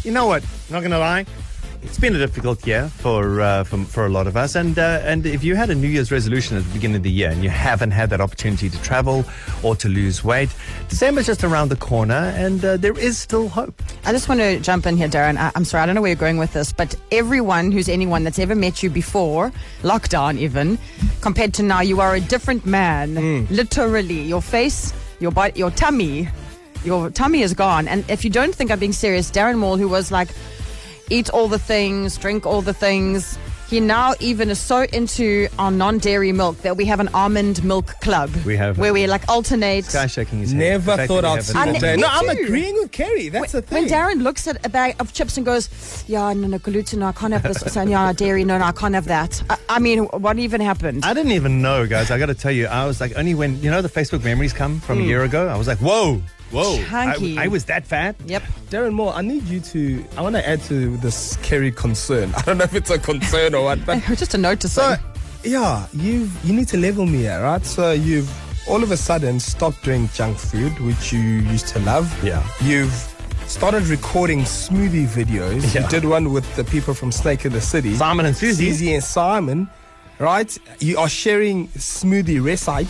you know what? Not going to lie. It's been a difficult year for a lot of us, and if you had a New Year's resolution at the beginning of the year and you haven't had that opportunity to travel or to lose weight, December's just around the corner, and there is still hope. I just want to jump in here, Darren. I'm sorry, I don't know where you're going with this, but anyone that's ever met you before, lockdown even, compared to now, you are a different man. Literally, your face, your body, your tummy is gone. And if you don't think I'm being serious, Darren Maul, who was like, eat all the things, drink all the things. He now even is so into our non-dairy milk that we have an almond milk club. Where we like alternate. Sky shaking his head. Never thought I'd see that day. No, I'm agreeing with Kerry. That's the thing. When Darren looks at a bag of chips and goes, yeah, no, gluten, no, I can't have this. So, yeah, dairy, no, I can't have that. I mean, what even happened? I didn't even know, guys. I got to tell you, I was like, only when, the Facebook memories come from a year ago, I was like, whoa. I was that fat? Yep. Darren Moore, I want to add to this Kerry concern. I don't know if it's a concern or what, but just a note to say. So, yeah, you need to level me here, right? So you've all of a sudden stopped doing junk food, which you used to love. Yeah. You've started recording smoothie videos. Yeah. You did one with the people from Snake in the City. Simon and Susie. And Simon. Right? You are sharing smoothie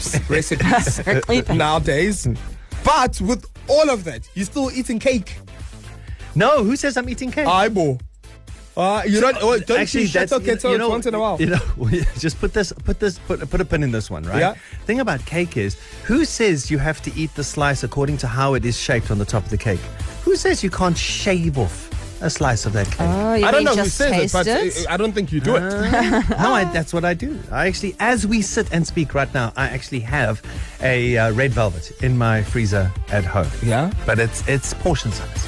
recipes nowadays. But with all of that, you're still eating cake. No, who says I'm eating cake? Eyeball. You don't actually, that's once in a while. Just put a pin in this one, right? Yeah. Thing about cake is, who says you have to eat the slice according to how it is shaped on the top of the cake? Who says you can't shave off a slice of that cake? Oh, I don't know who just says it, it? but I don't think you do it. No, that's what I do. I actually, as we sit and speak right now, I actually have a red velvet in my freezer at home. Yeah? But it's portion size.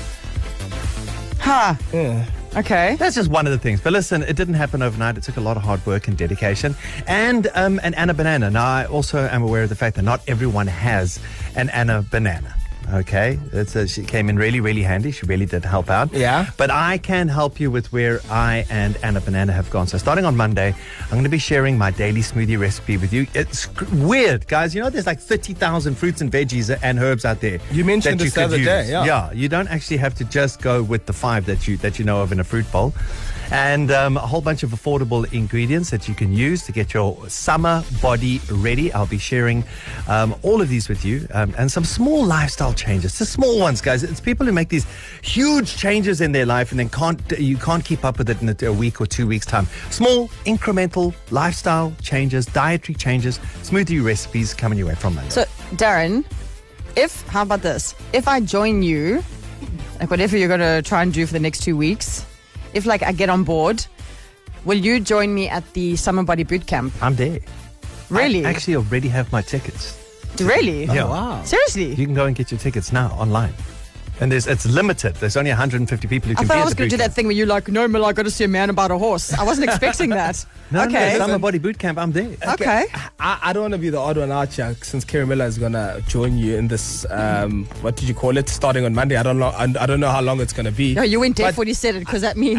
Ha. Yeah. Okay. That's just one of the things. But listen, it didn't happen overnight. It took a lot of hard work and dedication. And Anna Banana. Now, I also am aware of the fact that not everyone has an Anna Banana. Okay, she came in really, really handy. She really did help out. Yeah. But I can help you with where I and Anna Banana have gone. So starting on Monday, I'm going to be sharing my daily smoothie recipe with you. It's weird, guys. There's like 30,000 fruits and veggies and herbs out there. You mentioned this the other day. Yeah, you don't actually have to just go with the 5 that you know of in a fruit bowl. And a whole bunch of affordable ingredients that you can use to get your summer body ready. I'll be sharing all of these with you and some small lifestyle changes. The small ones, guys. It's people who make these huge changes in their life and then you can't keep up with it in a week or 2 weeks' time. Small, incremental lifestyle changes, dietary changes, smoothie recipes coming your way from Monday. So, Darren, how about this? If I join you, like whatever you're going to try and do for the next 2 weeks, if I get on board, will you join me at the Summer Body Boot Camp? I'm there. Really? I actually already have my tickets. Really? Yeah. Oh, wow. Seriously? You can go and get your tickets now online. And it's limited. There's only 150 people who can be at the boot camp. I thought I was going to do that thing where you're like, no, Mel, I got to see a man about a horse. I wasn't expecting that. No, okay. Summer Body Boot Camp, I'm there. Okay. I don't want to be the odd one out here since Kerry Miller is going to join you in this, what did you call it, starting on Monday. I don't know how long it's going to be. No, you went deaf when you said it because that means...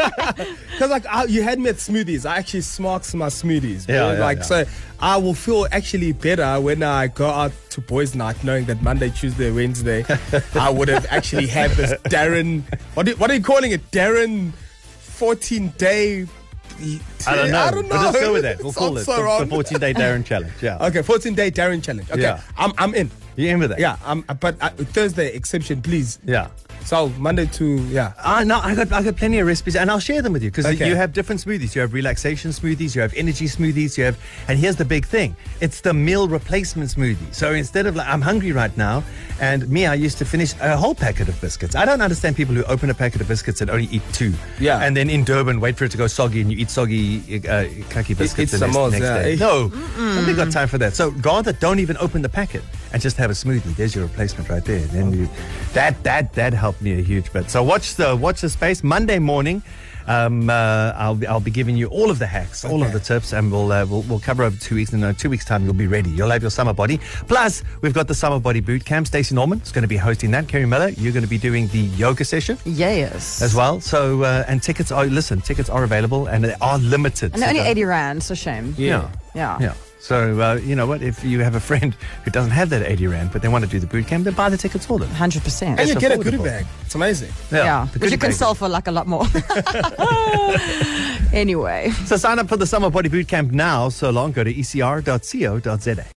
Because you had me at smoothies. I actually smarks my smoothies. Yeah. So I will feel actually better when I go out to boys' night knowing that Monday, Tuesday, Wednesday, I would have actually had this Darren... What are you calling it? Darren 14-day... I don't know. But let's go with that. We'll call it the wrong. 14-day Darren challenge. Yeah. Okay, 14-day Darren challenge. Okay, Yeah. I'm in. You in with that? Yeah, but Thursday exception, please. Yeah. So Monday to No, I got plenty of recipes, and I'll share them with you because Okay. you have different smoothies. You have relaxation smoothies, you have energy smoothies, and here's the big thing: it's the meal replacement smoothie. So instead of I'm hungry right now, and I used to finish a whole packet of biscuits. I don't understand people who open a packet of biscuits and only eat 2. Yeah. And then in Durban wait for it to go soggy, and you eat soggy kaki biscuits the next day. No, nobody got time for that. So rather, don't even open the packet and just have a smoothie. There's your replacement right there. And then that helped me a huge bit. So watch the space. Monday morning, I'll be giving you all of the hacks, all of the tips, and we'll cover over 2 weeks. In 2 weeks' time, you'll be ready. You'll have your summer body. Plus, we've got the Summer Body Boot Camp. Stacey Norman is going to be hosting that. Kerry Miller, you're going to be doing the yoga session. Yes. As well. So, and tickets are available and they are limited. And they're only 80 Rand, so shame. Yeah. Yeah. So, you know what? If you have a friend who doesn't have that 80 Rand, but they want to do the boot camp, then buy the tickets for them. 100%. And you get a goodie bag. It's amazing. Yeah. Which you can sell for like a lot more. Anyway. So sign up for the Summer Body Boot Camp now. So long, go to ecr.co.za.